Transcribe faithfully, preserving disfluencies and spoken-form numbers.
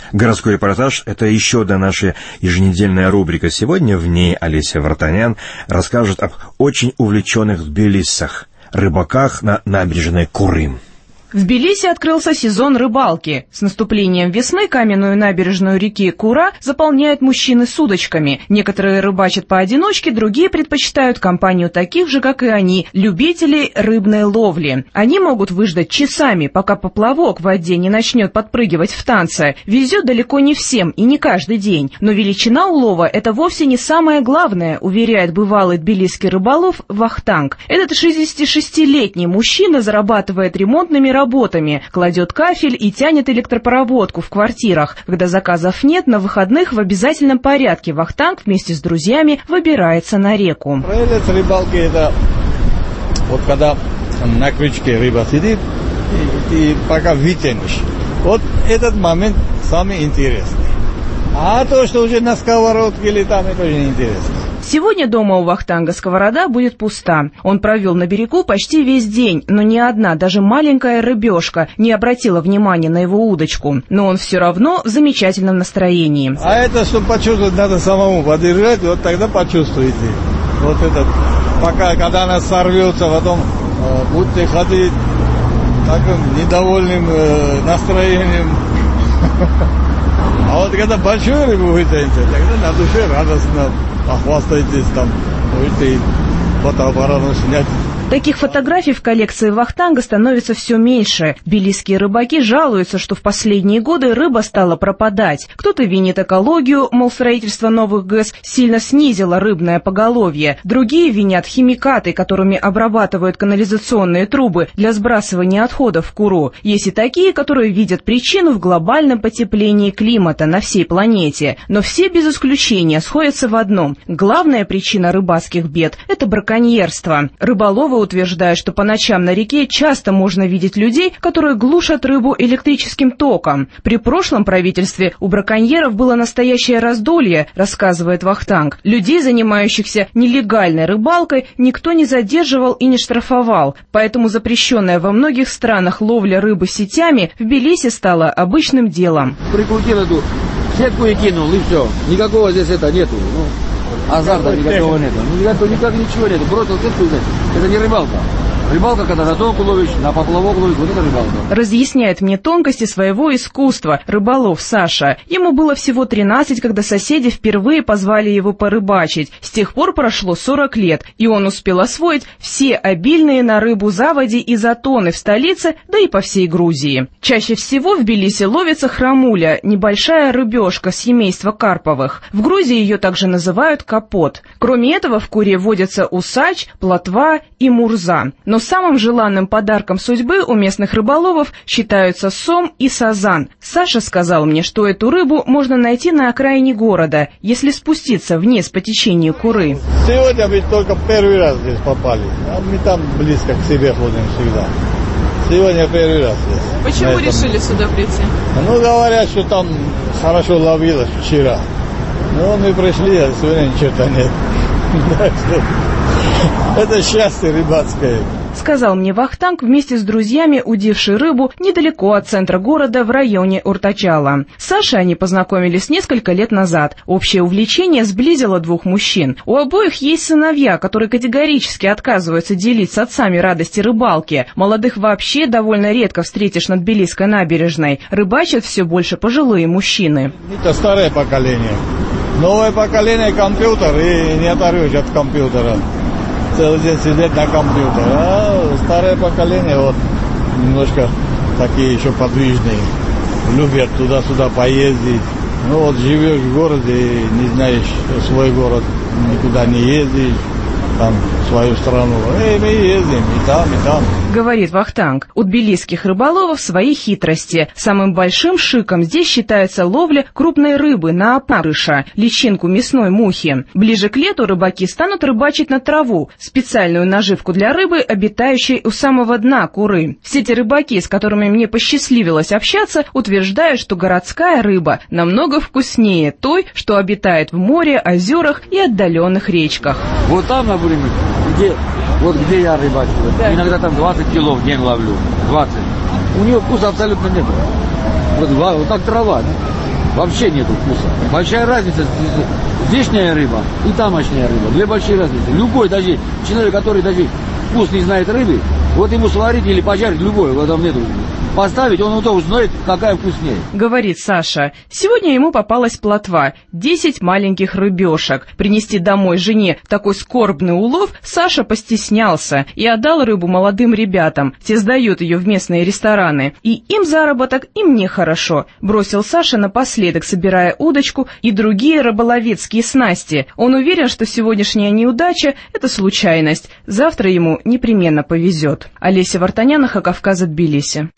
Городской репортаж — это еще одна наша еженедельная рубрика. Сегодня в ней Олеся Вартанян расскажет об очень увлеченных тбилисцах, рыбаках на набережной Куры. В Тбилиси открылся сезон рыбалки. С наступлением весны каменную набережную реки Кура заполняют мужчины с удочками. Некоторые рыбачат поодиночке, другие предпочитают компанию таких же, как и они, любителей рыбной ловли. Они могут выждать часами, пока поплавок в воде не начнет подпрыгивать в танце. Везет далеко не всем и не каждый день. Но величина улова – это вовсе не самое главное, уверяет бывалый тбилисский рыболов Вахтанг. Этот шестидесятишестилетний мужчина зарабатывает ремонтными работами, кладет кафель и тянет электропроводку в квартирах. Когда заказов нет, на выходных в обязательном порядке Вахтанг вместе с друзьями выбирается на реку. Прелесть рыбалки — это вот когда на крючке рыба сидит, и, и пока вытянешь. Вот этот момент самый интересный. А то, что уже на сковородке или там, это уже неинтересно. Сегодня дома у Вахтанга сковорода будет пуста. Он провел на берегу почти весь день, но ни одна, даже маленькая рыбешка, не обратила внимания на его удочку. Но он все равно в замечательном настроении. А это, чтобы почувствовать, надо самому подержать, вот тогда почувствуете. Вот этот, пока, когда она сорвется, потом э, будете ходить таким недовольным э, настроением. А вот когда большую рыбу вытянете, тогда на душе радостно. Похвастайтесь там, будете фотоаппаратом снять. Таких фотографий в коллекции Вахтанга становится все меньше. Тбилисские рыбаки жалуются, что в последние годы рыба стала пропадать. Кто-то винит экологию, мол, строительство новых ГЭС сильно снизило рыбное поголовье. Другие винят химикаты, которыми обрабатывают канализационные трубы для сбрасывания отходов в Куру. Есть и такие, которые видят причину в глобальном потеплении климата на всей планете. Но все без исключения сходятся в одном. Главная причина рыбацких бед – это браконьерство. Рыболовы утверждая, что по ночам на реке часто можно видеть людей, которые глушат рыбу электрическим током. При прошлом правительстве у браконьеров было настоящее раздолье, рассказывает Вахтанг. Людей, занимающихся нелегальной рыбалкой, никто не задерживал и не штрафовал. Поэтому запрещенная во многих странах ловля рыбы сетями в Тбилиси стала обычным делом. Прикрутил эту сетку и кинул, и все. Никакого здесь это нету. Ну, азарта никакого нету. Никак, никак ничего нету. Бросил сетку и это не рыбалка. Рыбалка, когда на толку ловишь, на поплавок ловишь, вот это рыбалка. Разъясняет мне тонкости своего искусства рыболов Саша. Ему было всего тринадцать, когда соседи впервые позвали его порыбачить. С тех пор прошло сорок лет, и он успел освоить все обильные на рыбу заводи и затоны в столице, да и по всей Грузии. Чаще всего в Тбилиси ловится храмуля, небольшая рыбешка с семейства карповых. В Грузии ее также называют капот. Кроме этого в Куре водятся усач, плотва и мурза. Но самым желанным подарком судьбы у местных рыболовов считаются сом и сазан. Саша сказал мне, что эту рыбу можно найти на окраине города, если спуститься вниз по течению Куры. Сегодня ведь только первый раз здесь попали, а мы там близко к себе ходим всегда. Сегодня первый раз здесь. Почему решили сюда прийти? Ну, говорят, что там хорошо ловилось вчера. Ну, мы пришли, а сегодня ничего-то нет. Это счастье рыбацкое. Сказал мне Вахтанг, вместе с друзьями удивший рыбу недалеко от центра города в районе Уртачала. С Сашей они познакомились несколько лет назад. Общее увлечение сблизило двух мужчин. У обоих есть сыновья, которые категорически отказываются делить с отцами радости рыбалки. Молодых вообще довольно редко встретишь на Тбилисской набережной. Рыбачат все больше пожилые мужчины. Это старое поколение. Новое поколение компьютер и не оторвешь от компьютера. Целый день сидеть на компьютере. А старое поколение вот немножко такие еще подвижные. Любят туда-сюда поездить. Ну вот живешь в городе и не знаешь свой город, никуда не ездишь. Там свою страну. Эй, мы ездим и там, и там. Говорит Вахтанг. У тбилисских рыболовов свои хитрости. Самым большим шиком здесь считается ловля крупной рыбы на опарыша, личинку мясной мухи. Ближе к лету рыбаки станут рыбачить на траву, специальную наживку для рыбы, обитающей у самого дна Куры. Все те рыбаки, с которыми мне посчастливилось общаться, утверждают, что городская рыба намного вкуснее той, что обитает в море, озерах и отдаленных речках. Вот там, например, где, вот где я рыбачу, да. Иногда там двадцать кило в день ловлю, двадцать. У нее вкуса абсолютно нет. Вот, вот так трава, да? Вообще нету вкуса. Большая разница здешняя рыба и тамошняя рыба. Две большие разницы. Любой даже человек, который даже вкус не знает рыбы, вот ему сварить или пожарить любой, в этом нету. Поставить, он то узнает, какая вкуснее. Говорит Саша. Сегодня ему попалась плотва. Десять маленьких рыбешек. Принести домой жене такой скорбный улов Саша постеснялся и отдал рыбу молодым ребятам. Те сдают ее в местные рестораны. И им заработок, и мне хорошо. Бросил Саша напоследок, собирая удочку и другие рыболовецкие снасти. Он уверен, что сегодняшняя неудача – это случайность. Завтра ему непременно повезет. Олеся Вартанян, Кавказа, Тбилиси.